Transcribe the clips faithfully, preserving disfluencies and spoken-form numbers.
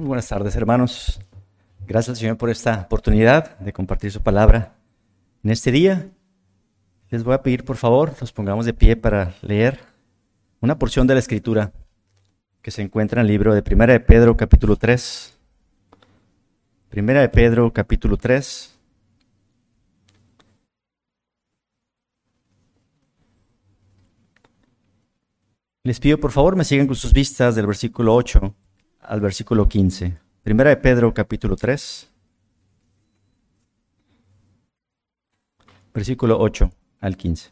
Muy buenas tardes, hermanos. Gracias al Señor por esta oportunidad de compartir su palabra. En este día les voy a pedir, por favor, nos pongamos de pie para leer una porción de la Escritura que se encuentra en el libro de Primera de Pedro, capítulo tres. Primera de Pedro, capítulo tres. Les pido, por favor, me sigan con sus vistas del versículo ocho al versículo quince. Primera de Pedro, capítulo tres, versículo ocho al quince.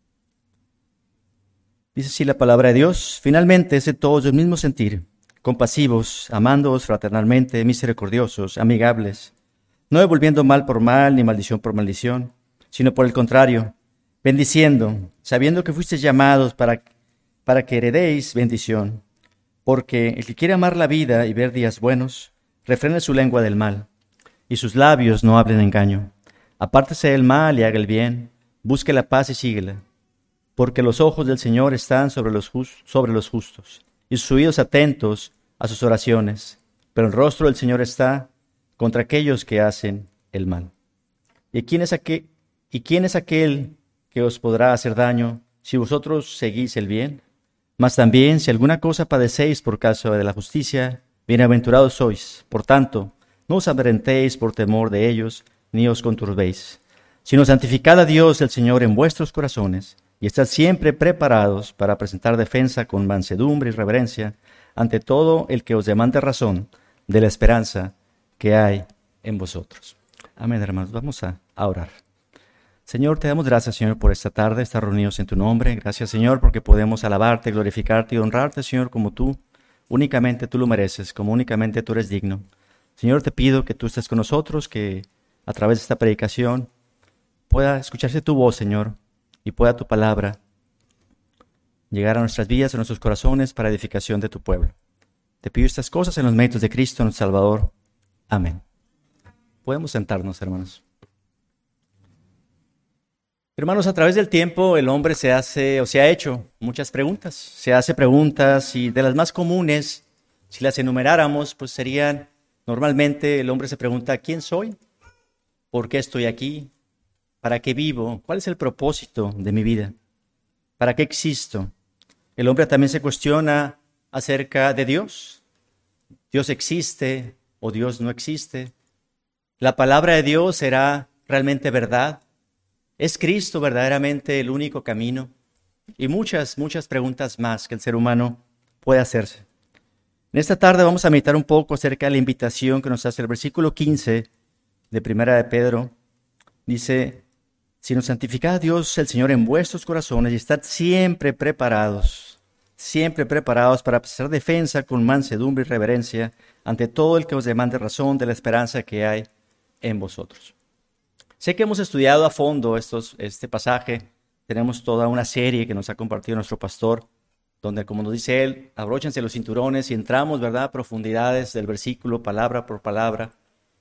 Dice así la palabra de Dios: finalmente, sed todos del mismo sentir, compasivos, amándoos fraternalmente, misericordiosos, amigables, no devolviendo mal por mal, ni maldición por maldición, sino por el contrario, bendiciendo, sabiendo que fuisteis llamados para, para que heredéis bendición. Porque el que quiere amar la vida y ver días buenos, refrene su lengua del mal, y sus labios no hablen engaño. Apártese del mal y haga el bien, busque la paz y síguela. Porque los ojos del Señor están sobre los, just, sobre los justos, y sus oídos atentos a sus oraciones. Pero el rostro del Señor está contra aquellos que hacen el mal. ¿Y quién es aquel, y quién es aquel que os podrá hacer daño si vosotros seguís el bien? Mas también, si alguna cosa padecéis por causa de la justicia, bienaventurados sois. Por tanto, no os amedrentéis por temor de ellos, ni os conturbéis, sino santificad a Dios el Señor en vuestros corazones, y estad siempre preparados para presentar defensa con mansedumbre y reverencia ante todo el que os demande razón de la esperanza que hay en vosotros. Amén, hermanos. Vamos a, a orar. Señor, te damos gracias, Señor, por esta tarde, estar reunidos en tu nombre. Gracias, Señor, porque podemos alabarte, glorificarte y honrarte, Señor, como tú, únicamente tú lo mereces, como únicamente tú eres digno. Señor, te pido que tú estés con nosotros, que a través de esta predicación pueda escucharse tu voz, Señor, y pueda tu palabra llegar a nuestras vidas, a nuestros corazones, para edificación de tu pueblo. Te pido estas cosas en los méritos de Cristo, nuestro Salvador. Amén. Podemos sentarnos, hermanos. Hermanos, a través del tiempo el hombre se hace o se ha hecho muchas preguntas. Se hace preguntas y de las más comunes, si las enumeráramos, pues serían, normalmente el hombre se pregunta: ¿quién soy? ¿Por qué estoy aquí? ¿Para qué vivo? ¿Cuál es el propósito de mi vida? ¿Para qué existo? El hombre también se cuestiona acerca de Dios. ¿Dios existe o Dios no existe? ¿La palabra de Dios será realmente verdad? ¿Es Cristo verdaderamente el único camino? Y muchas, muchas preguntas más que el ser humano puede hacerse. En esta tarde vamos a meditar un poco acerca de la invitación que nos hace el versículo quince de Primera de Pedro. Dice: sino santificad a Dios el Señor en vuestros corazones y estad siempre preparados, siempre preparados para prestar defensa con mansedumbre y reverencia ante todo el que os demande razón de la esperanza que hay en vosotros. Sé que hemos estudiado a fondo estos, este pasaje. Tenemos toda una serie que nos ha compartido nuestro pastor, donde, como nos dice él, abróchense los cinturones y entramos, ¿verdad?, a profundidades del versículo, palabra por palabra.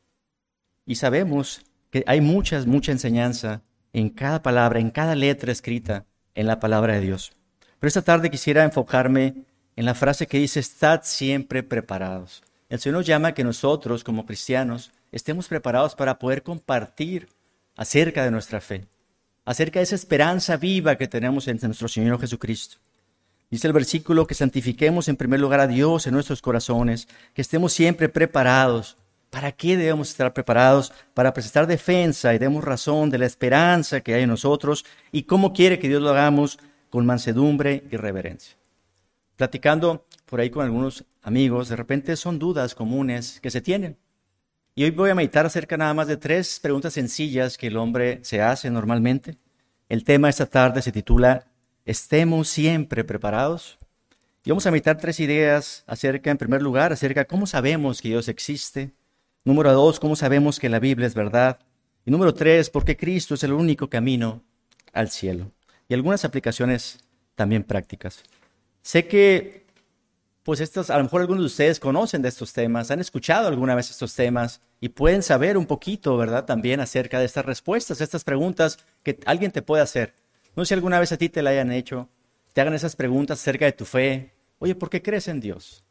Y sabemos que hay muchas, mucha enseñanza en cada palabra, en cada letra escrita en la palabra de Dios. Pero esta tarde quisiera enfocarme en la frase que dice: estad siempre preparados. El Señor nos llama a que nosotros, como cristianos, estemos preparados para poder compartir acerca de nuestra fe, acerca de esa esperanza viva que tenemos en nuestro Señor Jesucristo. Dice el versículo que santifiquemos en primer lugar a Dios en nuestros corazones, que estemos siempre preparados. ¿Para qué debemos estar preparados? Para presentar defensa y demos razón de la esperanza que hay en nosotros y cómo quiere que Dios lo hagamos, con mansedumbre y reverencia. Platicando por ahí con algunos amigos, de repente son dudas comunes que se tienen. Y hoy voy a meditar acerca nada más de tres preguntas sencillas que el hombre se hace normalmente. El tema esta tarde se titula: ¿estemos siempre preparados? Y vamos a meditar tres ideas acerca, en primer lugar, acerca de cómo sabemos que Dios existe. Número dos, cómo sabemos que la Biblia es verdad. Y número tres, por qué Cristo es el único camino al cielo. Y algunas aplicaciones también prácticas. Sé que pues estos, a lo mejor algunos de ustedes conocen de estos temas, han escuchado alguna vez estos temas y pueden saber un poquito, ¿verdad?, también acerca de estas respuestas, estas preguntas que alguien te puede hacer. No sé si alguna vez a ti te la hayan hecho, te hagan esas preguntas acerca de tu fe. Oye, ¿por qué crees en Dios?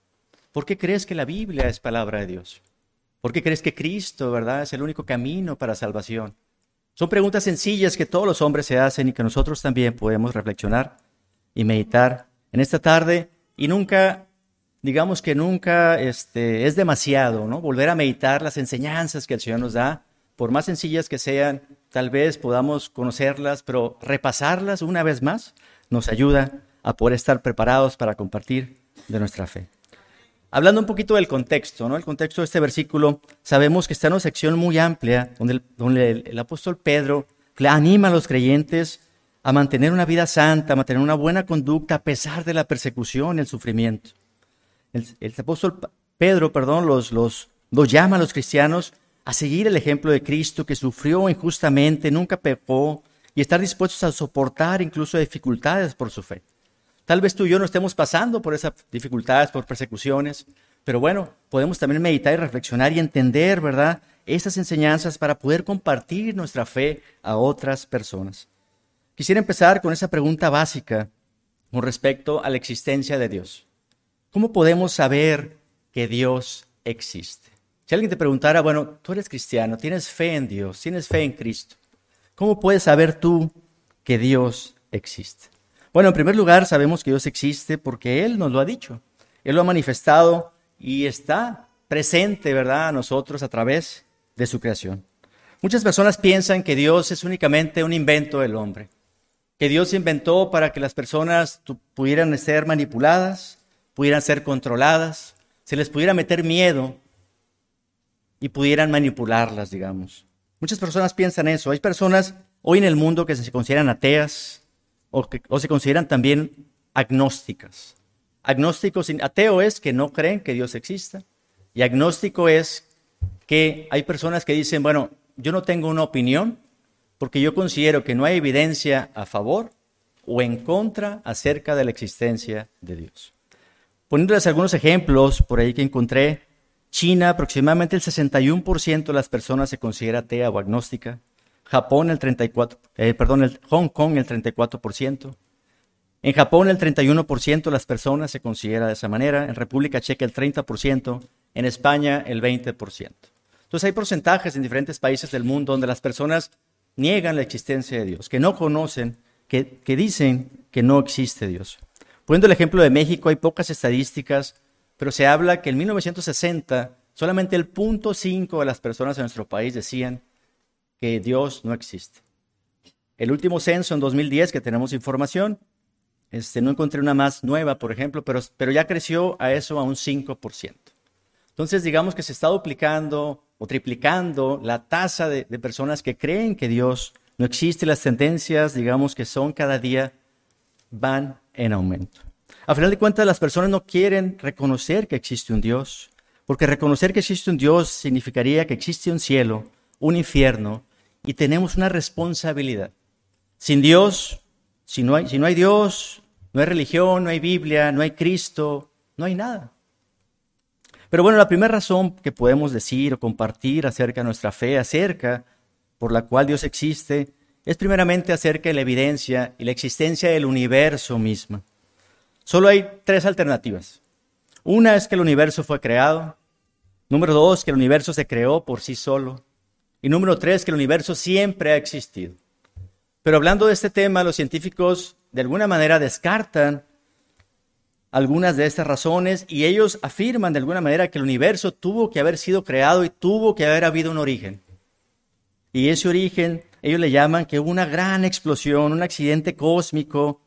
¿por qué crees que la Biblia es palabra de Dios? ¿Por qué crees que Cristo, verdad, es el único camino para salvación? Son preguntas sencillas que todos los hombres se hacen y que nosotros también podemos reflexionar y meditar en esta tarde, y nunca, digamos que nunca este, es demasiado, ¿no? Volver a meditar las enseñanzas que el Señor nos da, por más sencillas que sean, tal vez podamos conocerlas, pero repasarlas una vez más nos ayuda a poder estar preparados para compartir de nuestra fe. Hablando un poquito del contexto, ¿no? El contexto de este versículo, sabemos que está en una sección muy amplia donde el, donde el, el apóstol Pedro anima a los creyentes a mantener una vida santa, a mantener una buena conducta a pesar de la persecución y el sufrimiento. El, el apóstol Pedro, perdón, los, los, los llama a los cristianos a seguir el ejemplo de Cristo, que sufrió injustamente, nunca pecó, y estar dispuestos a soportar incluso dificultades por su fe. Tal vez tú y yo no estemos pasando por esas dificultades, por persecuciones, pero bueno, podemos también meditar y reflexionar y entender, ¿verdad?, esas enseñanzas para poder compartir nuestra fe a otras personas. Quisiera empezar con esa pregunta básica con respecto a la existencia de Dios. ¿Cómo podemos saber que Dios existe? Si alguien te preguntara, bueno, tú eres cristiano, tienes fe en Dios, tienes fe en Cristo, ¿cómo puedes saber tú que Dios existe? Bueno, en primer lugar, sabemos que Dios existe porque Él nos lo ha dicho. Él lo ha manifestado y está presente, ¿verdad?, a nosotros a través de su creación. Muchas personas piensan que Dios es únicamente un invento del hombre, que Dios se inventó para que las personas pudieran ser manipuladas, pudieran ser controladas, se les pudiera meter miedo y pudieran manipularlas, digamos. Muchas personas piensan eso. Hay personas hoy en el mundo que se consideran ateas o, que, o se consideran también agnósticas. Agnósticos, ateo es que no creen que Dios exista, y agnóstico es que hay personas que dicen, bueno, yo no tengo una opinión porque yo considero que no hay evidencia a favor o en contra acerca de la existencia de Dios. Poniéndoles algunos ejemplos por ahí que encontré, China, aproximadamente el sesenta y uno por ciento de las personas se considera atea o agnóstica. Japón, el treinta y cuatro por ciento, eh, perdón, el, Hong Kong, el treinta y cuatro por ciento. En Japón, el treinta y uno por ciento de las personas se considera de esa manera. En República Checa, el treinta por ciento. En España, el veinte por ciento. Entonces, hay porcentajes en diferentes países del mundo donde las personas niegan la existencia de Dios, que no conocen, que, que dicen que no existe Dios. Poniendo el ejemplo de México, hay pocas estadísticas, pero se habla que en mil novecientos sesenta solamente el cero punto cinco por ciento de las personas en nuestro país decían que Dios no existe. El último censo en dos mil diez, que tenemos información, este, no encontré una más nueva, por ejemplo, pero, pero ya creció a eso a un cinco por ciento. Entonces, digamos que se está duplicando o triplicando la tasa de, de personas que creen que Dios no existe. Las tendencias, digamos, que son cada día van en aumento. A final de cuentas, las personas no quieren reconocer que existe un Dios, porque reconocer que existe un Dios significaría que existe un cielo, un infierno, y tenemos una responsabilidad. Sin Dios, si no hay, si no hay Dios, no hay religión, no hay Biblia, no hay Cristo, no hay nada. Pero bueno, la primera razón que podemos decir o compartir acerca de nuestra fe, acerca por la cual Dios existe, es primeramente acerca de la evidencia y la existencia del universo mismo. Solo hay tres alternativas. Una es que el universo fue creado. Número dos, que el universo se creó por sí solo. Y número tres, que el universo siempre ha existido. Pero hablando de este tema, los científicos de alguna manera descartan algunas de estas razones y ellos afirman de alguna manera que el universo tuvo que haber sido creado y tuvo que haber habido un origen. Y ese origen, ellos le llaman que hubo una gran explosión, un accidente cósmico.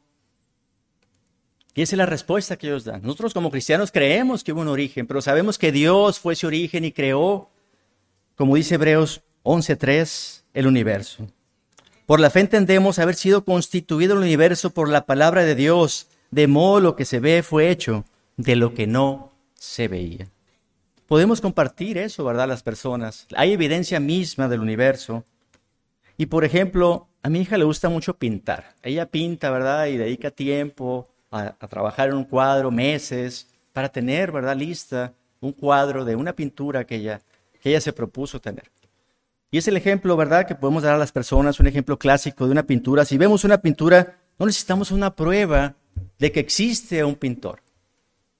Y esa es la respuesta que ellos dan. Nosotros como cristianos creemos que hubo un origen, pero sabemos que Dios fue ese origen y creó, como dice Hebreos once tres, el universo. Por la fe entendemos haber sido constituido el universo por la palabra de Dios, de modo lo que se ve fue hecho de lo que no se veía. Podemos compartir eso, ¿verdad?, las personas. Hay evidencia misma del universo. Y por ejemplo, a mi hija le gusta mucho pintar. Ella pinta, ¿verdad?, y dedica tiempo a, a trabajar en un cuadro, meses, para tener, ¿verdad?, lista un cuadro de una pintura que ella, que ella se propuso tener. Y es el ejemplo, ¿verdad?, que podemos dar a las personas, un ejemplo clásico de una pintura. Si vemos una pintura, no necesitamos una prueba de que existe un pintor.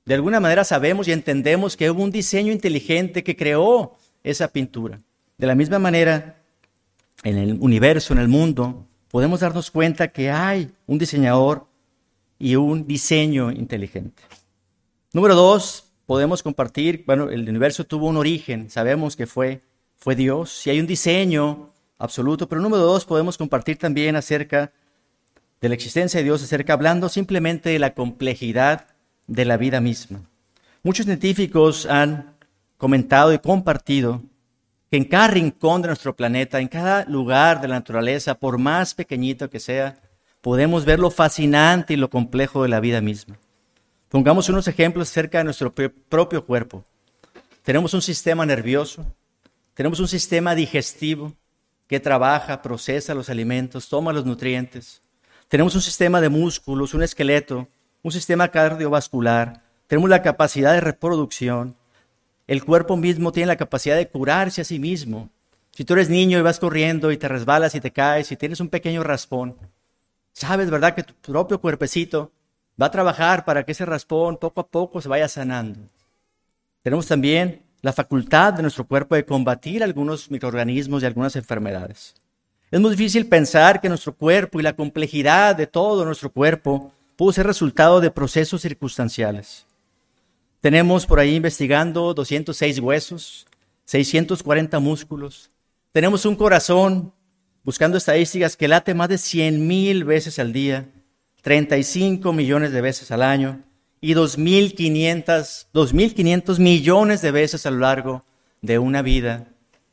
De alguna manera sabemos y entendemos que hubo un diseño inteligente que creó esa pintura. De la misma manera, en el universo, en el mundo, podemos darnos cuenta que hay un diseñador y un diseño inteligente. Número dos, podemos compartir, bueno, el universo tuvo un origen, sabemos que fue, fue Dios, y hay un diseño absoluto, pero número dos, podemos compartir también acerca de la existencia de Dios, acerca hablando simplemente de la complejidad de la vida misma. Muchos científicos han comentado y compartido que en cada rincón de nuestro planeta, en cada lugar de la naturaleza, por más pequeñito que sea, podemos ver lo fascinante y lo complejo de la vida misma. Pongamos unos ejemplos acerca de nuestro propio cuerpo. Tenemos un sistema nervioso, tenemos un sistema digestivo que trabaja, procesa los alimentos, toma los nutrientes. Tenemos un sistema de músculos, un esqueleto, un sistema cardiovascular, tenemos la capacidad de reproducción. El cuerpo mismo tiene la capacidad de curarse a sí mismo. Si tú eres niño y vas corriendo y te resbalas y te caes y tienes un pequeño raspón, sabes, ¿verdad?, que tu propio cuerpecito va a trabajar para que ese raspón poco a poco se vaya sanando. Tenemos también la facultad de nuestro cuerpo de combatir algunos microorganismos y algunas enfermedades. Es muy difícil pensar que nuestro cuerpo y la complejidad de todo nuestro cuerpo pudo ser resultado de procesos circunstanciales. Tenemos por ahí investigando doscientos seis huesos, seiscientos cuarenta músculos. Tenemos un corazón, buscando estadísticas, que late más de cien mil veces al día, treinta y cinco millones de veces al año y dos mil quinientos millones de veces a lo largo de una vida,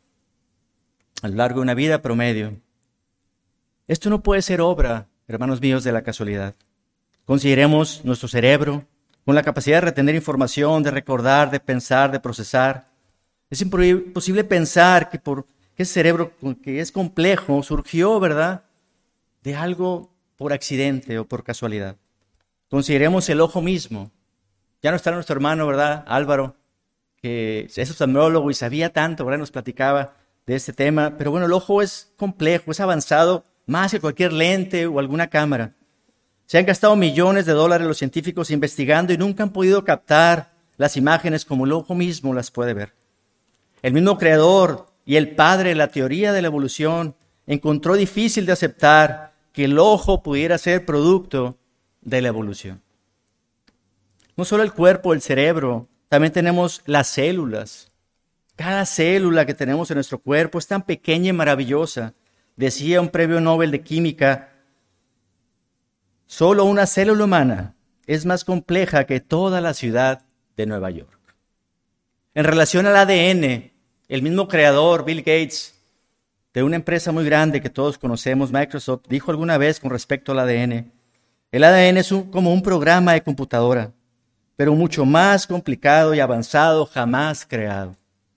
a lo largo de una vida promedio. Esto no puede ser obra, hermanos míos, de la casualidad. Consideremos nuestro cerebro con la capacidad de retener información, de recordar, de pensar, de procesar. Es imposible pensar que por que ese cerebro que es complejo surgió, ¿verdad?, de algo por accidente o por casualidad. Consideremos el ojo mismo. Ya no está nuestro hermano, ¿verdad?, Álvaro, que es oftalmólogo y sabía tanto, ¿verdad?, nos platicaba de este tema. Pero bueno, el ojo es complejo, es avanzado más que cualquier lente o alguna cámara. Se han gastado millones de dólares los científicos investigando y nunca han podido captar las imágenes como el ojo mismo las puede ver. El mismo creador y el padre de la teoría de la evolución encontró difícil de aceptar que el ojo pudiera ser producto de la evolución. No solo el cuerpo, el cerebro, también tenemos las células. Cada célula que tenemos en nuestro cuerpo es tan pequeña y maravillosa. Decía un premio Nobel de Química: solo una célula humana es más compleja que toda la ciudad de Nueva York. En relación al A D N, el mismo creador, Bill Gates, de una empresa muy grande que todos conocemos, Microsoft, dijo alguna vez con respecto al A D N: el A D N es un, como un programa de computadora, pero mucho más complicado y avanzado jamás creado.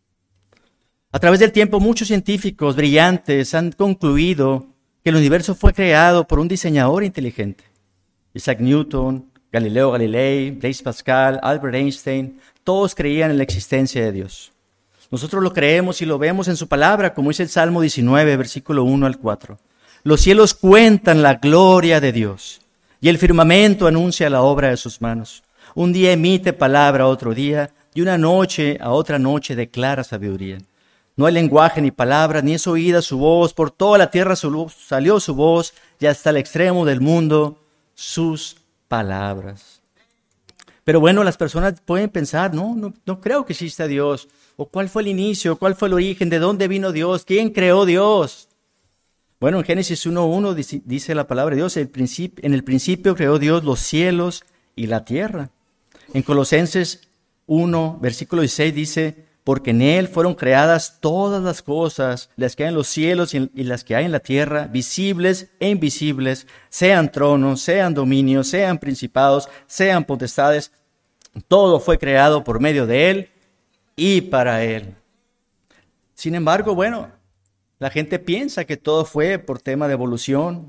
A través del tiempo, muchos científicos brillantes han concluido que el universo fue creado por un diseñador inteligente. Isaac Newton, Galileo Galilei, Blaise Pascal, Albert Einstein, todos creían en la existencia de Dios. Nosotros lo creemos y lo vemos en su palabra, como dice el Salmo diecinueve, versículo uno al cuatro. Los cielos cuentan la gloria de Dios, y el firmamento anuncia la obra de sus manos. Un día emite palabra a otro día, y una noche a otra noche declara sabiduría. No hay lenguaje ni palabra, ni es oída su voz. Por toda la tierra salió su voz, y hasta el extremo del mundo sus palabras. Pero bueno, las personas pueden pensar: no, no, no creo que exista Dios. ¿O cuál fue el inicio? ¿Cuál fue el origen? ¿De dónde vino Dios? ¿Quién creó Dios? Bueno, en Génesis uno uno dice, dice la palabra de Dios: el principio, en el principio creó Dios los cielos y la tierra. En Colosenses uno, versículo dieciséis dice: porque en Él fueron creadas todas las cosas, las que hay en los cielos y, en, y las que hay en la tierra, visibles e invisibles, sean tronos, sean dominios, sean principados, sean potestades. Todo fue creado por medio de Él y para Él. Sin embargo, bueno, la gente piensa que todo fue por tema de evolución.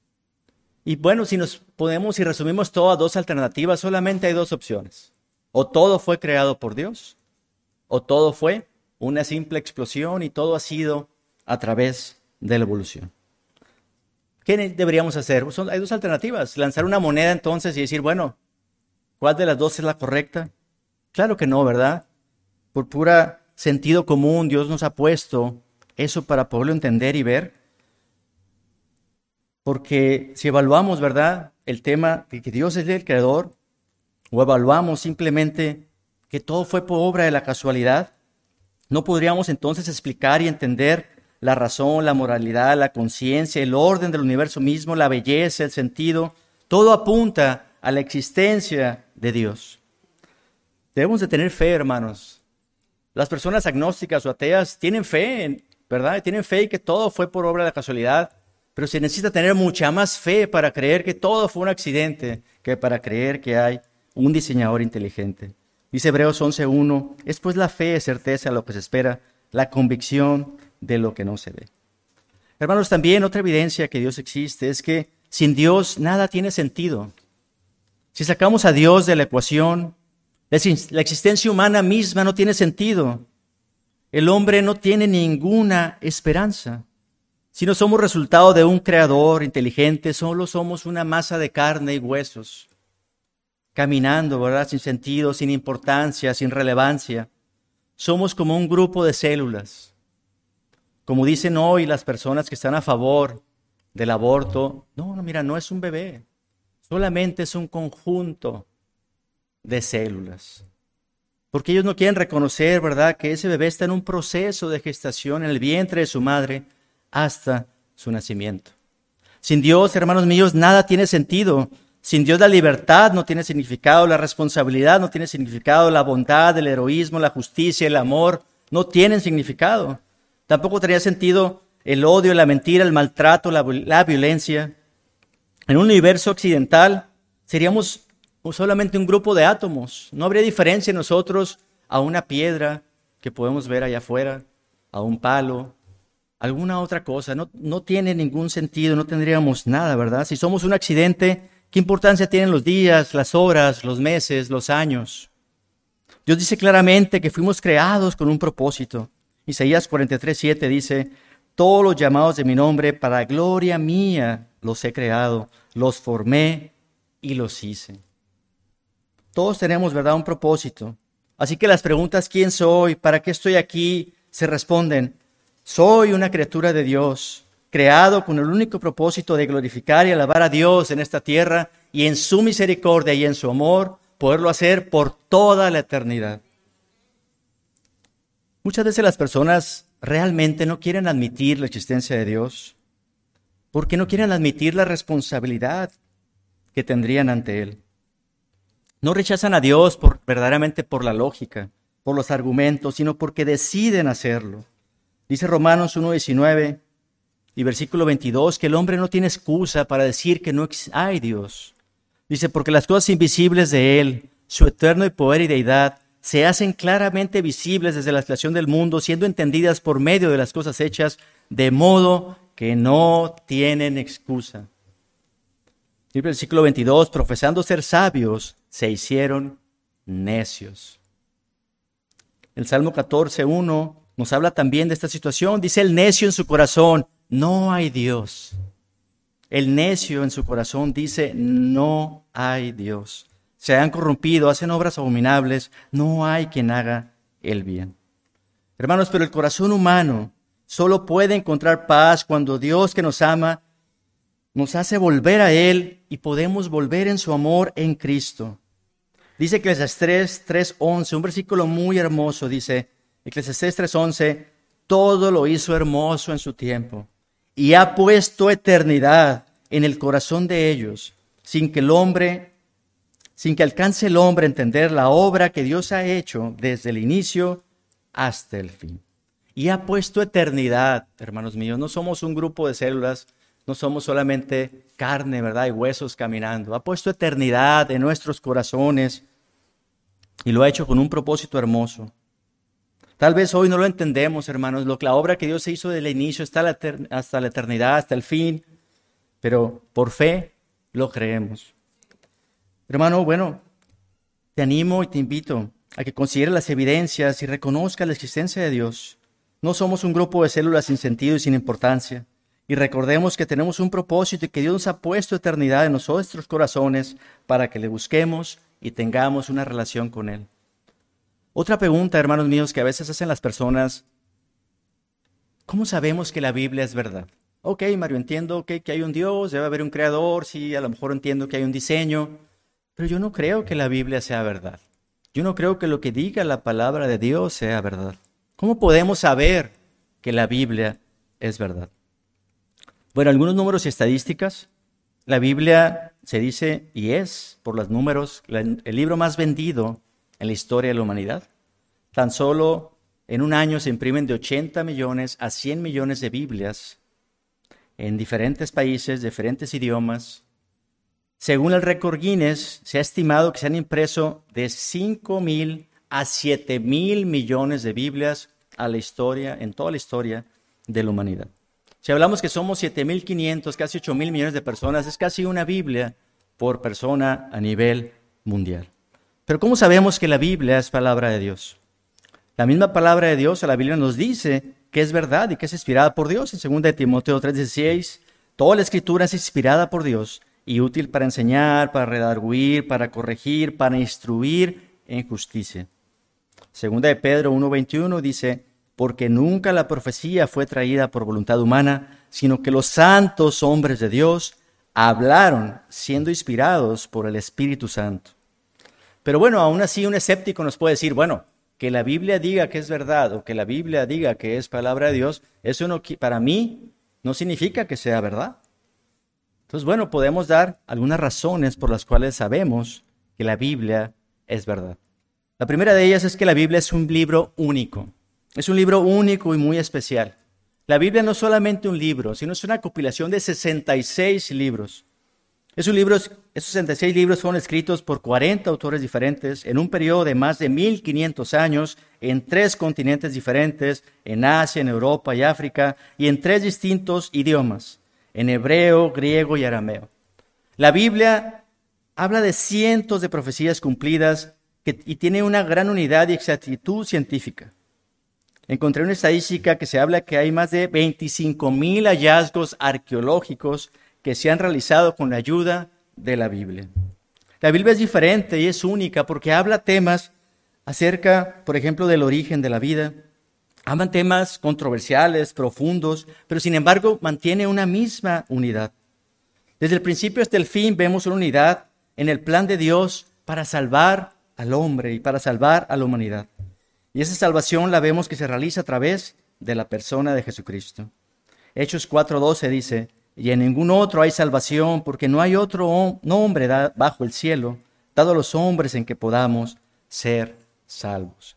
Y bueno, si nos podemos y resumimos todo a dos alternativas, solamente hay dos opciones. O todo fue creado por Dios, o todo fue una simple explosión y todo ha sido a través de la evolución. ¿Qué deberíamos hacer? Son, hay dos alternativas. Lanzar una moneda entonces y decir: bueno, ¿Cuál de las dos es la correcta? Claro que no, ¿verdad? Por pura sentido común, Dios nos ha puesto eso para poderlo entender y ver. Porque si evaluamos, ¿verdad?, el tema de que Dios es el creador, o evaluamos simplemente que todo fue por obra de la casualidad, no podríamos entonces explicar y entender la razón, la moralidad, la conciencia, el orden del universo mismo, la belleza, el sentido. Todo apunta a la existencia de Dios. Debemos de tener fe, hermanos. Las personas agnósticas o ateas tienen fe, ¿verdad? Tienen fe en que todo fue por obra de la casualidad, pero se necesita tener mucha más fe para creer que todo fue un accidente que para creer que hay un diseñador inteligente. Dice Hebreos once uno, es pues la fe, certeza de lo que se espera, la convicción de lo que no se ve. Hermanos, también otra evidencia que Dios existe es que sin Dios nada tiene sentido. Si sacamos a Dios de la ecuación, la existencia humana misma no tiene sentido. El hombre no tiene ninguna esperanza. Si no somos resultado de un creador inteligente, solo somos una masa de carne y huesos, caminando, ¿verdad?, sin sentido, sin importancia, sin relevancia. Somos como un grupo de células. Como dicen hoy las personas que están a favor del aborto, no, no, mira, no es un bebé, solamente es un conjunto de células. Porque ellos no quieren reconocer, ¿verdad?, que ese bebé está en un proceso de gestación en el vientre de su madre hasta su nacimiento. Sin Dios, hermanos míos, nada tiene sentido. Sin Dios la libertad no tiene significado, la responsabilidad no tiene significado, la bondad, el heroísmo, la justicia, el amor no tienen significado. Tampoco tendría sentido el odio, la mentira, el maltrato, la, la violencia. En un universo occidental seríamos solamente un grupo de átomos. No habría diferencia en nosotros a una piedra que podemos ver allá afuera, a un palo, alguna otra cosa. No, no tiene ningún sentido, no tendríamos nada, ¿verdad? Si somos un accidente, ¿qué importancia tienen los días, las horas, los meses, los años? Dios dice claramente que fuimos creados con un propósito. Isaías cuarenta y tres siete dice, todos los llamados de mi nombre, para gloria mía los he creado, los formé y los hice. Todos tenemos, ¿verdad?, un propósito. Así que las preguntas, ¿quién soy? ¿Para qué estoy aquí?, se responden, soy una criatura de Dios, creado con el único propósito de glorificar y alabar a Dios en esta tierra y en su misericordia y en su amor, poderlo hacer por toda la eternidad. Muchas veces las personas realmente no quieren admitir la existencia de Dios porque no quieren admitir la responsabilidad que tendrían ante Él. No rechazan a Dios por, verdaderamente por la lógica, por los argumentos, sino porque deciden hacerlo. Dice Romanos uno diecinueve y versículo veintidós que el hombre no tiene excusa para decir que no hay Dios. Dice, porque las cosas invisibles de Él, su eterno poder y deidad, se hacen claramente visibles desde la creación del mundo, siendo entendidas por medio de las cosas hechas, de modo que no tienen excusa. Y el versículo veintidós, profesando ser sabios, se hicieron necios. El Salmo catorce uno nos habla también de esta situación. Dice el necio en su corazón, no hay Dios. El necio en su corazón dice, no hay Dios. Se han corrompido, hacen obras abominables, no hay quien haga el bien. Hermanos, pero el corazón humano solo puede encontrar paz cuando Dios que nos ama nos hace volver a Él y podemos volver en su amor en Cristo. Dice Eclesiastés tres once, un versículo muy hermoso, dice Eclesiastés tres once, todo lo hizo hermoso en su tiempo y ha puesto eternidad en el corazón de ellos, sin que el hombre, sin que alcance el hombre a entender la obra que Dios ha hecho desde el inicio hasta el fin. Y ha puesto eternidad, hermanos míos, no somos un grupo de células, no somos solamente carne, ¿verdad?, y huesos caminando. Ha puesto eternidad en nuestros corazones y lo ha hecho con un propósito hermoso. Tal vez hoy no lo entendemos, hermanos, lo que la obra que Dios hizo desde el inicio hasta la, hasta la eternidad, hasta el fin, pero por fe lo creemos. Hermano, bueno, te animo y te invito a que consideres las evidencias y reconozcas la existencia de Dios. No somos un grupo de células sin sentido y sin importancia. Y recordemos que tenemos un propósito y que Dios nos ha puesto eternidad en nuestros corazones para que le busquemos y tengamos una relación con Él. Otra pregunta, hermanos míos, que a veces hacen las personas: ¿cómo sabemos que la Biblia es verdad? Ok, Mario, entiendo okay, que hay un Dios, debe haber un creador, sí, a lo mejor entiendo que hay un diseño, pero yo no creo que la Biblia sea verdad. Yo no creo que lo que diga la palabra de Dios sea verdad. ¿Cómo podemos saber que la Biblia es verdad? Bueno, algunos números y estadísticas. La Biblia se dice y es, por los números, el libro más vendido en la historia de la humanidad. Tan solo en un año se imprimen de ochenta millones a cien millones de Biblias en diferentes países, diferentes idiomas. Según el récord Guinness, se ha estimado que se han impreso de cinco mil a siete mil millones de Biblias a la historia, en toda la historia de la humanidad. Si hablamos que somos siete mil quinientos, casi ocho mil millones de personas, es casi una Biblia por persona a nivel mundial. Pero ¿cómo sabemos que la Biblia es palabra de Dios? La misma palabra de Dios, la Biblia nos dice que es verdad y que es inspirada por Dios. En segunda de Timoteo tres dieciséis, toda la Escritura es inspirada por Dios y útil para enseñar, para redarguir, para corregir, para instruir en justicia. Segunda de Pedro uno veintiuno dice: porque nunca la profecía fue traída por voluntad humana, sino que los santos hombres de Dios hablaron siendo inspirados por el Espíritu Santo. Pero bueno, aún así un escéptico nos puede decir: bueno, que la Biblia diga que es verdad o que la Biblia diga que es palabra de Dios, eso no, para mí no significa que sea verdad. Entonces, bueno, podemos dar algunas razones por las cuales sabemos que la Biblia es verdad. La primera de ellas es que la Biblia es un libro único. Es un libro único y muy especial. La Biblia no es solamente un libro, sino es una compilación de sesenta y seis libros. Esos libros, esos sesenta y seis libros fueron escritos por cuarenta autores diferentes en un periodo de más de mil quinientos años, en tres continentes diferentes, en Asia, en Europa y África, y en tres distintos idiomas, en hebreo, griego y arameo. La Biblia habla de cientos de profecías cumplidas que, y tiene una gran unidad y exactitud científica. Encontré una estadística que se habla que hay más de veinticinco mil hallazgos arqueológicos que se han realizado con la ayuda de la Biblia. La Biblia es diferente y es única porque habla temas acerca, por ejemplo, del origen de la vida. Hablan temas controversiales, profundos, pero sin embargo mantiene una misma unidad. Desde el principio hasta el fin vemos una unidad en el plan de Dios para salvar al hombre y para salvar a la humanidad. Y esa salvación la vemos que se realiza a través de la persona de Jesucristo. Hechos cuatro doce dice: y en ningún otro hay salvación, porque no hay otro nombre bajo el cielo dado a los hombres en que podamos ser salvos.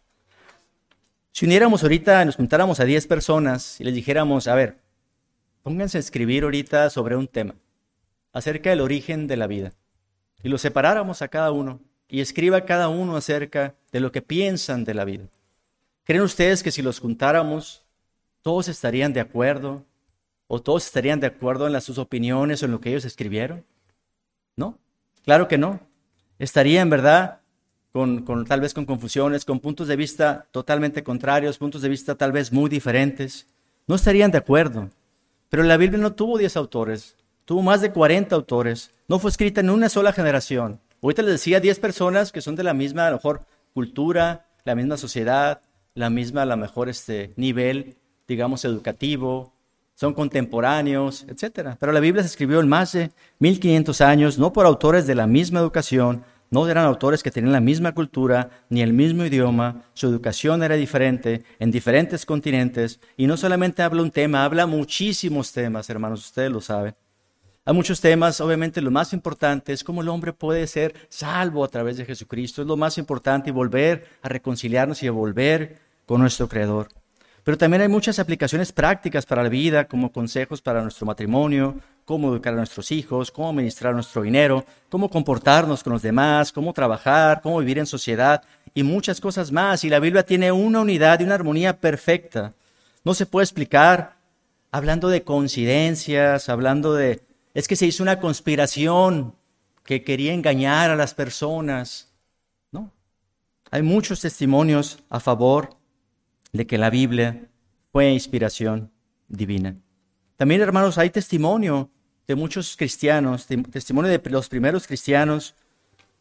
Si uniéramos ahorita, nos juntáramos a diez personas y les dijéramos: a ver, pónganse a escribir ahorita sobre un tema acerca del origen de la vida, y los separáramos a cada uno y escriba cada uno acerca de lo que piensan de la vida. ¿Creen ustedes que si los juntáramos, todos estarían de acuerdo? ¿O todos estarían de acuerdo en las, sus opiniones o en lo que ellos escribieron? No, claro que no. Estarían, ¿verdad?, con, con, tal vez con confusiones, con puntos de vista totalmente contrarios, puntos de vista tal vez muy diferentes. No estarían de acuerdo. Pero la Biblia no tuvo diez autores, tuvo más de cuarenta autores. No fue escrita en una sola generación. Ahorita les decía diez personas que son de la misma, a lo mejor, cultura, la misma sociedad, la misma, a lo mejor, este nivel, digamos, educativo, son contemporáneos, etcétera. Pero la Biblia se escribió en más de mil quinientos años, no por autores de la misma educación, no eran autores que tenían la misma cultura, ni el mismo idioma, su educación era diferente, en diferentes continentes, y no solamente habla un tema, habla muchísimos temas, hermanos, ustedes lo saben. Hay muchos temas, obviamente lo más importante es cómo el hombre puede ser salvo a través de Jesucristo, es lo más importante, y volver a reconciliarnos y a volver con nuestro Creador. Pero también hay muchas aplicaciones prácticas para la vida, como consejos para nuestro matrimonio, cómo educar a nuestros hijos, cómo administrar nuestro dinero, cómo comportarnos con los demás, cómo trabajar, cómo vivir en sociedad y muchas cosas más. Y la Biblia tiene una unidad y una armonía perfecta. No se puede explicar hablando de coincidencias, hablando de... Es que se hizo una conspiración que quería engañar a las personas. No. Hay muchos testimonios a favor de que la Biblia fue inspiración divina. También, hermanos, hay testimonio de muchos cristianos, testimonio de los primeros cristianos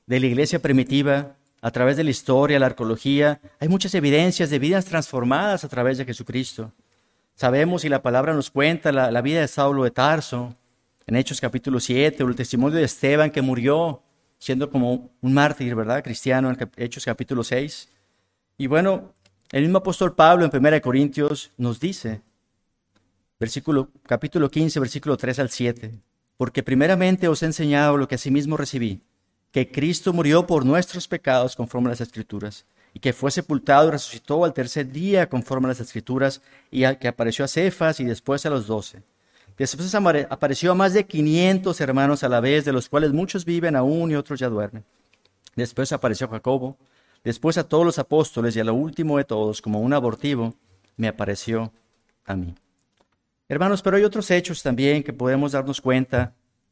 de la iglesia primitiva, a través de la historia, la arqueología, hay muchas evidencias de vidas transformadas a través de Jesucristo. Sabemos y la palabra nos cuenta la, la vida de Saulo de Tarso, en Hechos capítulo siete, o el testimonio de Esteban que murió siendo como un mártir, ¿verdad? Cristiano, en Hechos capítulo seis. Y bueno, el mismo apóstol Pablo en primera de Corintios nos dice, versículo, capítulo quince, versículo tres al siete, porque primeramente os he enseñado lo que asimismo recibí, que Cristo murió por nuestros pecados conforme a las Escrituras, y que fue sepultado y resucitó al tercer día conforme a las Escrituras, y a, que apareció a Cefas y después a los doce. Después apareció a más de quinientos hermanos a la vez, de los cuales muchos viven aún y otros ya duermen. Después apareció a Jacobo, después a todos los apóstoles, y a lo último de todos, como un abortivo, me apareció a mí. Hermanos, pero hay otros hechos también que podemos darnos cuenta,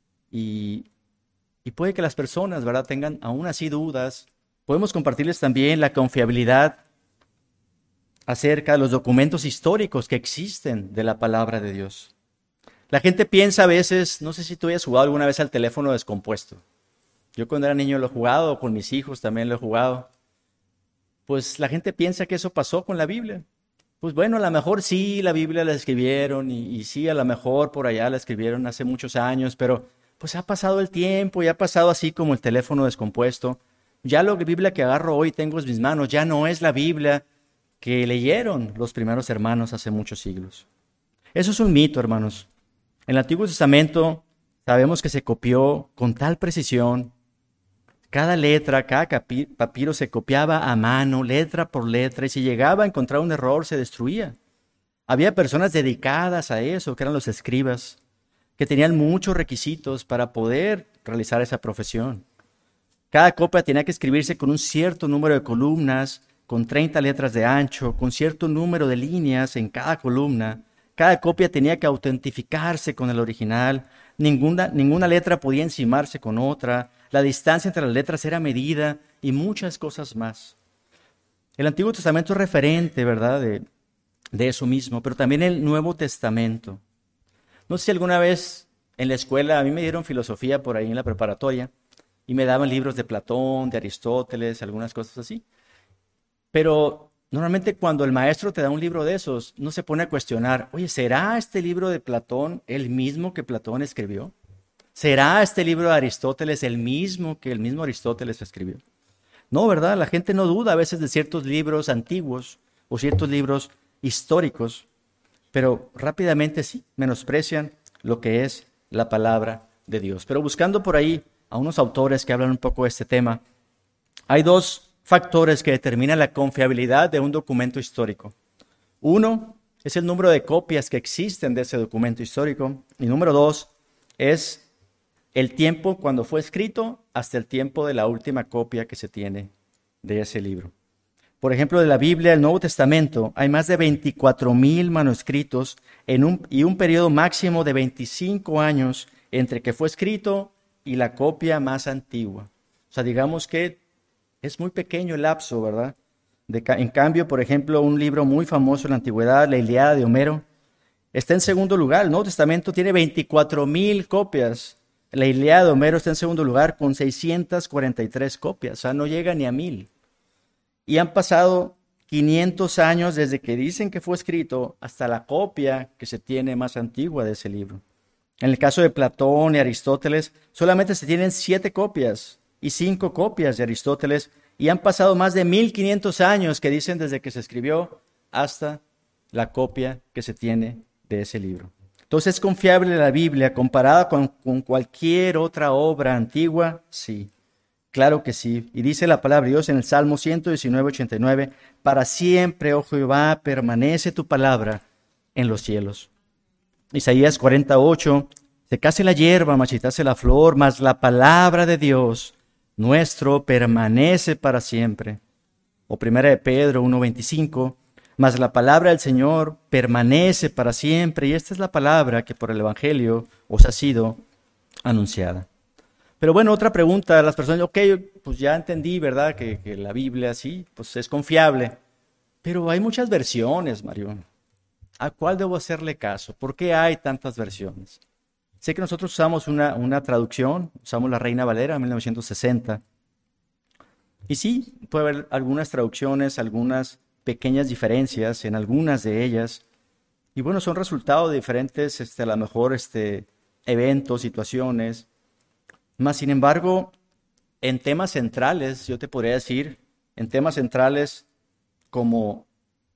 y Y puede que las personas, ¿verdad?, tengan aún así dudas. Podemos compartirles también la confiabilidad acerca de los documentos históricos que existen de la palabra de Dios. La gente piensa a veces, no sé si tú hayas jugado alguna vez al teléfono descompuesto. Yo cuando era niño lo he jugado, con mis hijos también lo he jugado. Pues la gente piensa que eso pasó con la Biblia. Pues bueno, a lo mejor sí, la Biblia la escribieron y, y sí, a lo mejor por allá la escribieron hace muchos años, pero pues ha pasado el tiempo y ha pasado así como el teléfono descompuesto. Ya la Biblia que agarro hoy tengo en mis manos ya no es la Biblia que leyeron los primeros hermanos hace muchos siglos. Eso es un mito, hermanos. En el Antiguo Testamento sabemos que se copió con tal precisión. Cada letra, cada capi- papiro se copiaba a mano, letra por letra, y si llegaba a encontrar un error se destruía. Había personas dedicadas a eso, que eran los escribas, que tenían muchos requisitos para poder realizar esa profesión. Cada copia tenía que escribirse con un cierto número de columnas, con treinta letras de ancho, con cierto número de líneas en cada columna. Cada copia tenía que autentificarse con el original. Ninguna, ninguna letra podía encimarse con otra. La distancia entre las letras era medida y muchas cosas más. El Antiguo Testamento es referente, ¿verdad?, de, de eso mismo, pero también el Nuevo Testamento. No sé si alguna vez en la escuela, a mí me dieron filosofía por ahí en la preparatoria y me daban libros de Platón, de Aristóteles, algunas cosas así. Pero normalmente cuando el maestro te da un libro de esos, no se pone a cuestionar, oye, ¿será este libro de Platón el mismo que Platón escribió? ¿Será este libro de Aristóteles el mismo que el mismo Aristóteles escribió? No, ¿verdad? La gente no duda a veces de ciertos libros antiguos o ciertos libros históricos, pero rápidamente sí, menosprecian lo que es la palabra de Dios. Pero buscando por ahí a unos autores que hablan un poco de este tema, hay dos factores que determinan la confiabilidad de un documento histórico. Uno es el número de copias que existen de ese documento histórico, y número dos es el tiempo cuando fue escrito hasta el tiempo de la última copia que se tiene de ese libro. Por ejemplo, de la Biblia, el Nuevo Testamento, hay más de veinticuatro mil manuscritos en un, y un periodo máximo de veinticinco años entre que fue escrito y la copia más antigua. O sea, digamos que es muy pequeño el lapso, ¿verdad? De, en cambio, por ejemplo, un libro muy famoso en la antigüedad, la Ilíada de Homero, está en segundo lugar. El Nuevo Testamento tiene veinticuatro mil copias. La Ilíada de Homero está en segundo lugar con seiscientas cuarenta y tres copias. O sea, no llega ni a mil. Y han pasado quinientos años desde que dicen que fue escrito hasta la copia que se tiene más antigua de ese libro. En el caso de Platón y Aristóteles, solamente se tienen siete copias y cinco copias de Aristóteles, y han pasado más de mil quinientos años que dicen desde que se escribió hasta la copia que se tiene de ese libro. Entonces, ¿es confiable la Biblia comparada con, con cualquier otra obra antigua? Sí. Claro que sí. Y dice la palabra de Dios en el Salmo ciento diecinueve, ochenta y nueve, para siempre, oh Jehová, permanece tu palabra en los cielos. Isaías cuarenta y ocho, secase la hierba, marchitase la flor, mas la palabra de Dios nuestro permanece para siempre. O primera de Pedro uno veinticinco, mas la palabra del Señor permanece para siempre. Y esta es la palabra que por el Evangelio os ha sido anunciada. Pero bueno, otra pregunta, las personas, ok, pues ya entendí, ¿verdad? Que, que la Biblia sí, pues es confiable. Pero hay muchas versiones, Mario. ¿A cuál debo hacerle caso? ¿Por qué hay tantas versiones? Sé que nosotros usamos una, una traducción, usamos la Reina Valera mil novecientos sesenta, Y sí, puede haber algunas traducciones, algunas pequeñas diferencias en algunas de ellas. Y bueno, son resultado de diferentes, este, a lo mejor, este, eventos, situaciones. Más sin embargo, en temas centrales, yo te podría decir, en temas centrales como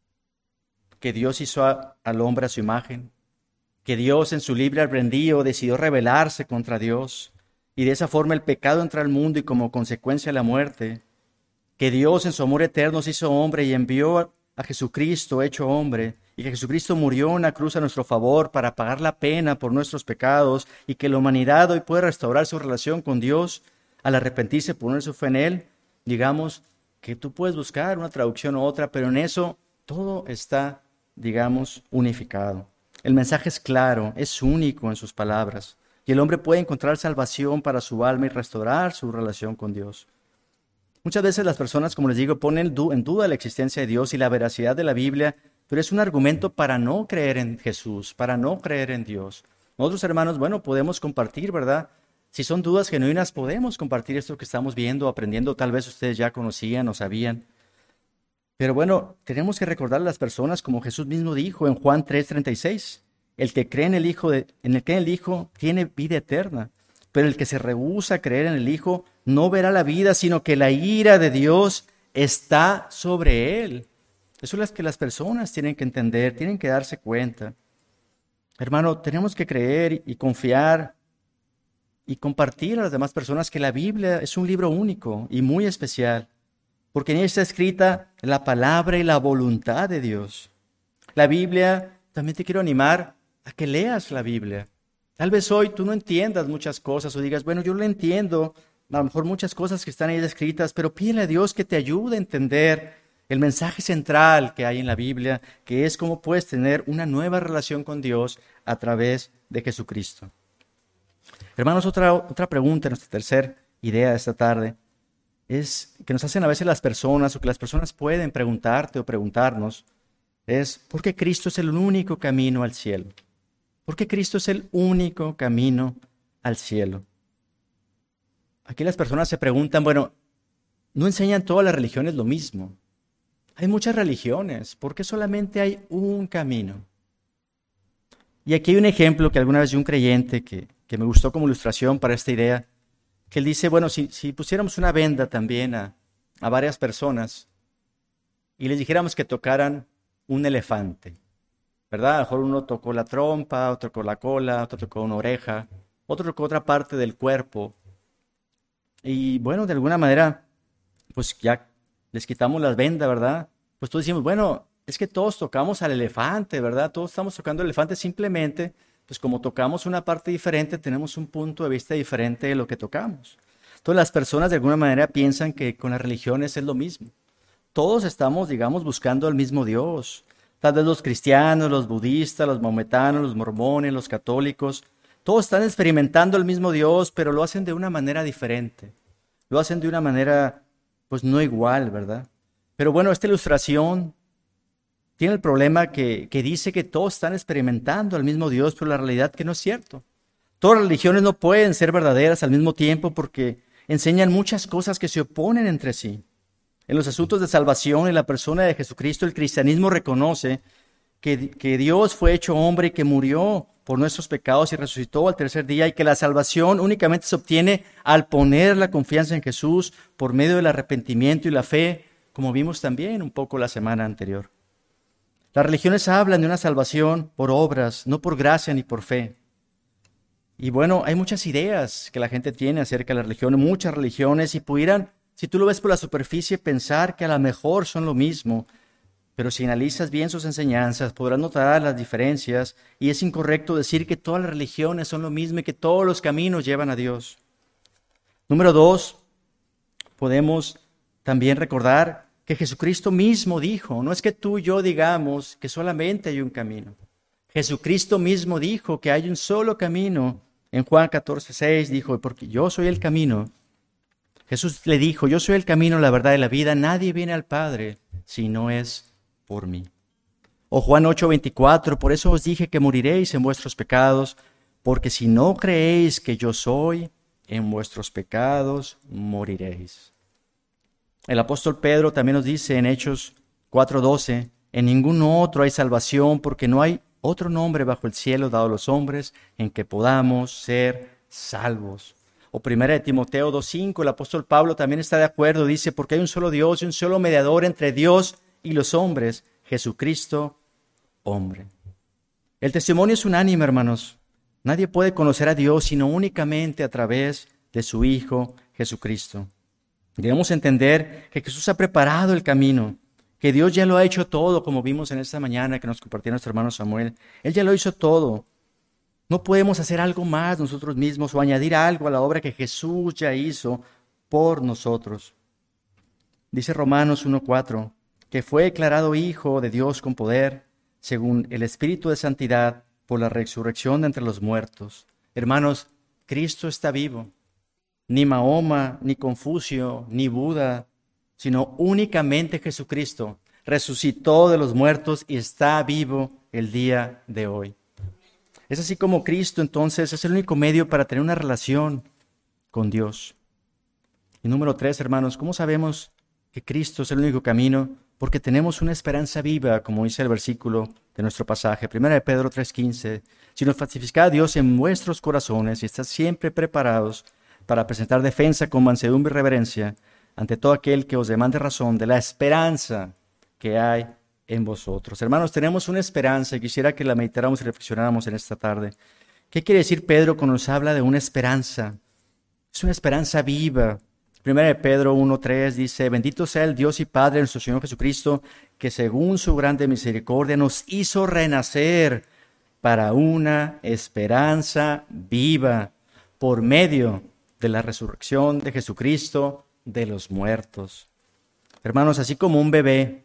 que Dios hizo a- al hombre a su imagen, que Dios en su libre albedrío decidió rebelarse contra Dios, y de esa forma el pecado entra al mundo y como consecuencia la muerte, que Dios en su amor eterno se hizo hombre y envió a a Jesucristo hecho hombre, y que Jesucristo murió en la cruz a nuestro favor para pagar la pena por nuestros pecados, y que la humanidad hoy puede restaurar su relación con Dios al arrepentirse, poner su fe en Él. Digamos que tú puedes buscar una traducción u otra, pero en eso todo está, digamos, unificado. El mensaje es claro, es único en sus palabras, y el hombre puede encontrar salvación para su alma y restaurar su relación con Dios. Muchas veces las personas, como les digo, ponen du- en duda la existencia de Dios y la veracidad de la Biblia, pero es un argumento para no creer en Jesús, para no creer en Dios. Nosotros, hermanos, bueno, podemos compartir, ¿verdad? Si son dudas genuinas, podemos compartir esto que estamos viendo, aprendiendo. Tal vez ustedes ya conocían o sabían. Pero bueno, tenemos que recordar a las personas, como Jesús mismo dijo en Juan tres treinta y seis, el que cree en el Hijo, de, en el que cree en el Hijo tiene vida eterna, pero el que se rehúsa a creer en el Hijo no verá la vida, sino que la ira de Dios está sobre él. Eso es lo que las personas tienen que entender, tienen que darse cuenta. Hermano, tenemos que creer y confiar y compartir a las demás personas que la Biblia es un libro único y muy especial, porque en ella está escrita la palabra y la voluntad de Dios. La Biblia, también te quiero animar a que leas la Biblia. Tal vez hoy tú no entiendas muchas cosas o digas, bueno, yo lo entiendo, a lo mejor muchas cosas que están ahí escritas, pero pídele a Dios que te ayude a entender el mensaje central que hay en la Biblia, que es cómo puedes tener una nueva relación con Dios a través de Jesucristo. Hermanos, otra, otra pregunta, nuestra tercera idea de esta tarde, es que nos hacen a veces las personas o que las personas pueden preguntarte o preguntarnos, es ¿por qué Cristo es el único camino al cielo? ¿Por qué Cristo es el único camino al cielo? Aquí las personas se preguntan, bueno, ¿no enseñan todas las religiones lo mismo? Hay muchas religiones, ¿por qué solamente hay un camino? Y aquí hay un ejemplo que alguna vez de un creyente que, que me gustó como ilustración para esta idea, que él dice, bueno, si, si pusiéramos una venda también a, a varias personas y les dijéramos que tocaran un elefante, ¿verdad? A lo mejor uno tocó la trompa, otro tocó la cola, otro tocó una oreja, otro tocó otra parte del cuerpo. Y bueno, de alguna manera, pues ya les quitamos las vendas, ¿verdad? Pues todos decimos, bueno, es que todos tocamos al elefante, ¿verdad? Todos estamos tocando el elefante simplemente, pues como tocamos una parte diferente, tenemos un punto de vista diferente de lo que tocamos. Entonces las personas de alguna manera piensan que con las religiones es lo mismo. Todos estamos, digamos, buscando al mismo Dios. Tal vez los cristianos, los budistas, los maometanos, los mormones, los católicos, todos están experimentando el mismo Dios, pero lo hacen de una manera diferente. Lo hacen de una manera, pues no igual, ¿verdad? Pero bueno, esta ilustración tiene el problema que, que dice que todos están experimentando al mismo Dios, pero la realidad que no es cierto. Todas las religiones no pueden ser verdaderas al mismo tiempo porque enseñan muchas cosas que se oponen entre sí. En los asuntos de salvación en la persona de Jesucristo, el cristianismo reconoce que, que Dios fue hecho hombre y que murió por nuestros pecados y resucitó al tercer día y que la salvación únicamente se obtiene al poner la confianza en Jesús por medio del arrepentimiento y la fe, como vimos también un poco la semana anterior. Las religiones hablan de una salvación por obras, no por gracia ni por fe. Y bueno, hay muchas ideas que la gente tiene acerca de la religión, muchas religiones, y pudieran, si tú lo ves por la superficie, pensar que a lo mejor son lo mismo, pero si analizas bien sus enseñanzas, podrás notar las diferencias, y es incorrecto decir que todas las religiones son lo mismo y que todos los caminos llevan a Dios. Número dos, podemos también recordar que Jesucristo mismo dijo, no es que tú y yo digamos que solamente hay un camino. Jesucristo mismo dijo que hay un solo camino. En Juan catorce seis dijo, porque yo soy el camino. Jesús le dijo, yo soy el camino, la verdad y la vida. Nadie viene al Padre si no es por mí. O Juan ocho veinticuatro, por eso os dije que moriréis en vuestros pecados, porque si no creéis que yo soy, en vuestros pecados moriréis. El apóstol Pedro también nos dice en Hechos cuatro doce, en ningún otro hay salvación porque no hay otro nombre bajo el cielo dado a los hombres en que podamos ser salvos. O primera de Timoteo dos cinco, el apóstol Pablo también está de acuerdo, dice, porque hay un solo Dios y un solo mediador entre Dios y los hombres, Jesucristo, hombre. El testimonio es unánime, hermanos. Nadie puede conocer a Dios sino únicamente a través de su Hijo, Jesucristo. Debemos entender que Jesús ha preparado el camino, que Dios ya lo ha hecho todo, como vimos en esta mañana que nos compartió nuestro hermano Samuel. Él ya lo hizo todo. No podemos hacer algo más nosotros mismos o añadir algo a la obra que Jesús ya hizo por nosotros. Dice Romanos uno cuatro, que fue declarado Hijo de Dios con poder, según el Espíritu de Santidad, por la resurrección de entre los muertos. Hermanos, Cristo está vivo. Ni Mahoma, ni Confucio, ni Buda, sino únicamente Jesucristo resucitó de los muertos y está vivo el día de hoy. Es así como Cristo entonces es el único medio para tener una relación con Dios. Y número tres, hermanos, ¿cómo sabemos que Cristo es el único camino? Porque tenemos una esperanza viva, como dice el versículo de nuestro pasaje. Primera de Pedro tres quince, si nos fortifica a Dios en vuestros corazones y estad siempre preparados para presentar defensa con mansedumbre y reverencia ante todo aquel que os demande razón de la esperanza que hay en vosotros. Hermanos, tenemos una esperanza y quisiera que la meditáramos y reflexionáramos en esta tarde. ¿Qué quiere decir Pedro cuando nos habla de una esperanza? Es una esperanza viva. Primera de Pedro uno tres dice, bendito sea el Dios y Padre de nuestro Señor Jesucristo, que según su grande misericordia nos hizo renacer para una esperanza viva por medio de la resurrección de Jesucristo de los muertos. Hermanos, así como un bebé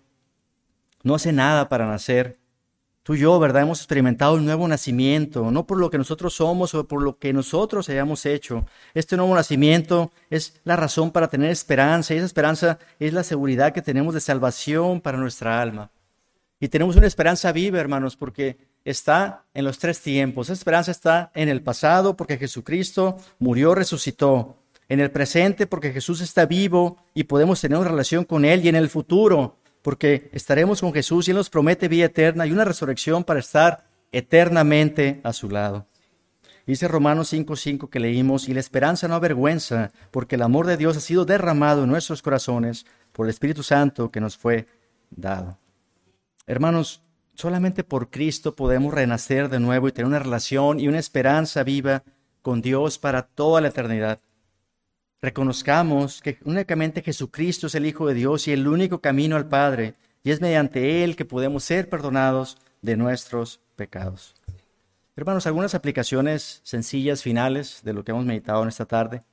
no hace nada para nacer, tú y yo, ¿verdad? Hemos experimentado el nuevo nacimiento, no por lo que nosotros somos o por lo que nosotros hayamos hecho. Este nuevo nacimiento es la razón para tener esperanza, y esa esperanza es la seguridad que tenemos de salvación para nuestra alma. Y tenemos una esperanza viva, hermanos, porque está en los tres tiempos. Esa esperanza está en el pasado, porque Jesucristo murió, resucitó. En el presente, porque Jesús está vivo y podemos tener una relación con Él. Y en el futuro, porque estaremos con Jesús y Él nos promete vida eterna y una resurrección para estar eternamente a su lado. Dice Romanos cinco cinco que leímos, y la esperanza no avergüenza, porque el amor de Dios ha sido derramado en nuestros corazones por el Espíritu Santo que nos fue dado. Hermanos, solamente por Cristo podemos renacer de nuevo y tener una relación y una esperanza viva con Dios para toda la eternidad. Reconozcamos que únicamente Jesucristo es el Hijo de Dios y el único camino al Padre, y es mediante Él que podemos ser perdonados de nuestros pecados. Hermanos, algunas aplicaciones sencillas, finales, de lo que hemos meditado en esta tarde.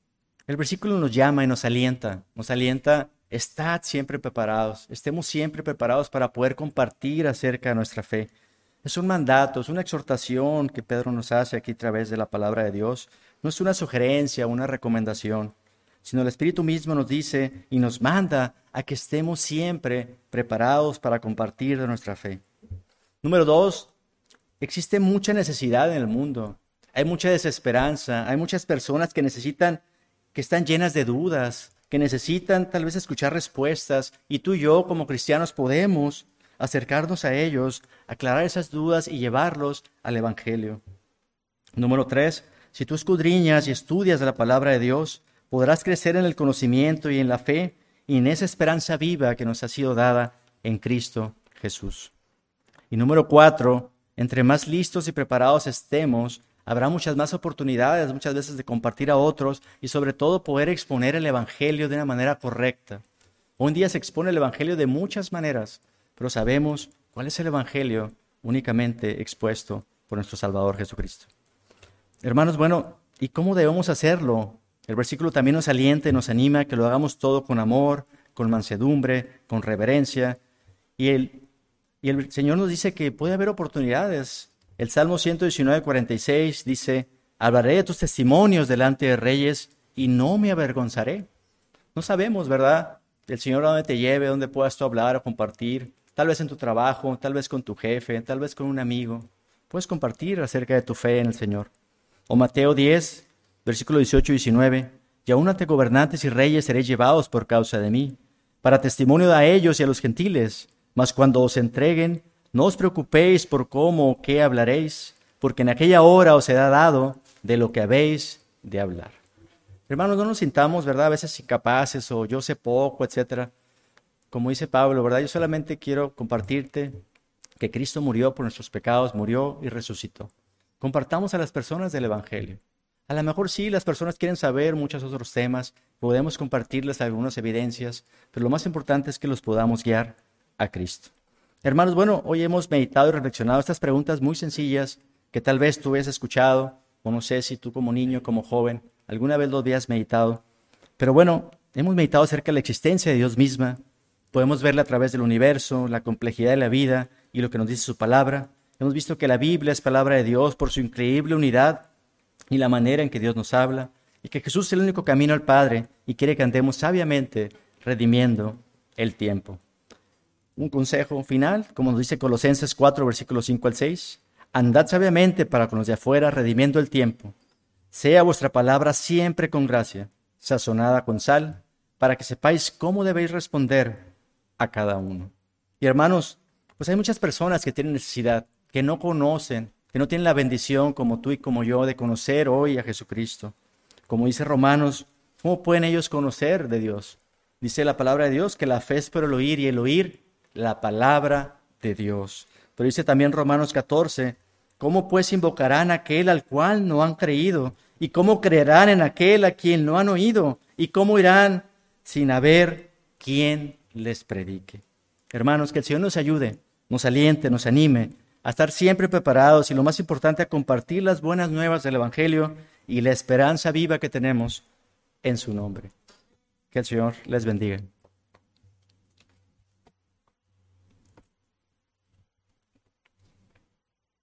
El versículo nos llama y nos alienta, nos alienta, estad siempre preparados, estemos siempre preparados para poder compartir acerca de nuestra fe. Es un mandato, es una exhortación que Pedro nos hace aquí a través de la palabra de Dios. No es una sugerencia, una recomendación, sino el Espíritu mismo nos dice y nos manda a que estemos siempre preparados para compartir de nuestra fe. Número dos, existe mucha necesidad en el mundo. Hay mucha desesperanza, hay muchas personas que necesitan, que están llenas de dudas, que necesitan tal vez escuchar respuestas, y tú y yo como cristianos podemos acercarnos a ellos, aclarar esas dudas y llevarlos al Evangelio. Número tres, si tú escudriñas y estudias la palabra de Dios, podrás crecer en el conocimiento y en la fe y en esa esperanza viva que nos ha sido dada en Cristo Jesús. Y número cuatro, entre más listos y preparados estemos, habrá muchas más oportunidades muchas veces de compartir a otros y sobre todo poder exponer el Evangelio de una manera correcta. Hoy en día se expone el Evangelio de muchas maneras, pero sabemos cuál es el Evangelio únicamente expuesto por nuestro Salvador Jesucristo. Hermanos, bueno, ¿y cómo debemos hacerlo? El versículo también nos alienta y nos anima a que lo hagamos todo con amor, con mansedumbre, con reverencia. Y el, y el Señor nos dice que puede haber oportunidades. El Salmo ciento diecinueve, cuarenta y seis dice, hablaré de tus testimonios delante de reyes y no me avergonzaré. No sabemos, ¿verdad? El Señor a dónde te lleve, dónde puedas tú hablar o compartir. Tal vez en tu trabajo, tal vez con tu jefe, tal vez con un amigo. Puedes compartir acerca de tu fe en el Señor. O Mateo diez, versículo dieciocho y diecinueve, y aún ante gobernantes y reyes seréis llevados por causa de mí, para testimonio a ellos y a los gentiles. Mas cuando os entreguen, no os preocupéis por cómo o qué hablaréis, porque en aquella hora os será dado de lo que habéis de hablar. Hermanos, no nos sintamos, ¿verdad?, a veces incapaces o yo sé poco, etcétera. Como dice Pablo, ¿verdad? Yo solamente quiero compartirte que Cristo murió por nuestros pecados, murió y resucitó. Compartamos a las personas del Evangelio. A lo mejor sí, las personas quieren saber muchos otros temas, podemos compartirles algunas evidencias, pero lo más importante es que los podamos guiar a Cristo. Hermanos, bueno, hoy hemos meditado y reflexionado estas preguntas muy sencillas que tal vez tú hayas escuchado, o no sé si tú como niño, como joven, alguna vez lo habías meditado. Pero bueno, hemos meditado acerca de la existencia de Dios misma. Podemos verla a través del universo, la complejidad de la vida y lo que nos dice su palabra. Hemos visto que la Biblia es palabra de Dios por su increíble unidad y la manera en que Dios nos habla, y que Jesús es el único camino al Padre y quiere que andemos sabiamente redimiendo el tiempo. Un consejo final, como nos dice Colosenses cuatro, versículos cinco al seis. Andad sabiamente para con los de afuera, redimiendo el tiempo. Sea vuestra palabra siempre con gracia, sazonada con sal, para que sepáis cómo debéis responder a cada uno. Y hermanos, pues hay muchas personas que tienen necesidad, que no conocen, que no tienen la bendición como tú y como yo de conocer hoy a Jesucristo. Como dice Romanos, ¿cómo pueden ellos conocer de Dios? Dice la palabra de Dios que la fe es por el oír y el oír la palabra de Dios. Pero dice también Romanos catorce, ¿cómo pues invocarán a aquel al cual no han creído? ¿Y cómo creerán en aquel a quien no han oído? ¿Y cómo irán sin haber quien les predique? Hermanos, que el Señor nos ayude, nos aliente, nos anime a estar siempre preparados y lo más importante, a compartir las buenas nuevas del Evangelio y la esperanza viva que tenemos en su nombre. Que el Señor les bendiga.